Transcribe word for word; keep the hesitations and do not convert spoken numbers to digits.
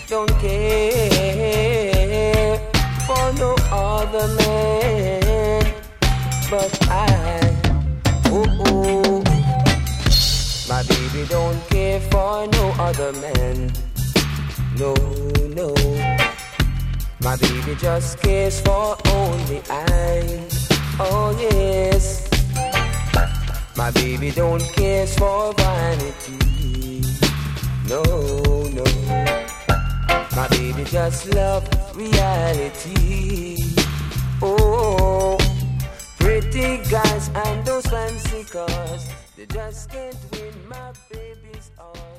don't care for no other man but I. Oh, oh. My baby don't care for no other man. No, no. My baby just cares for only I. Oh, yes. My baby don't care for vanity. No, no. My baby just love reality. Oh, pretty guys and those fancy cars, they just can't win my baby's heart.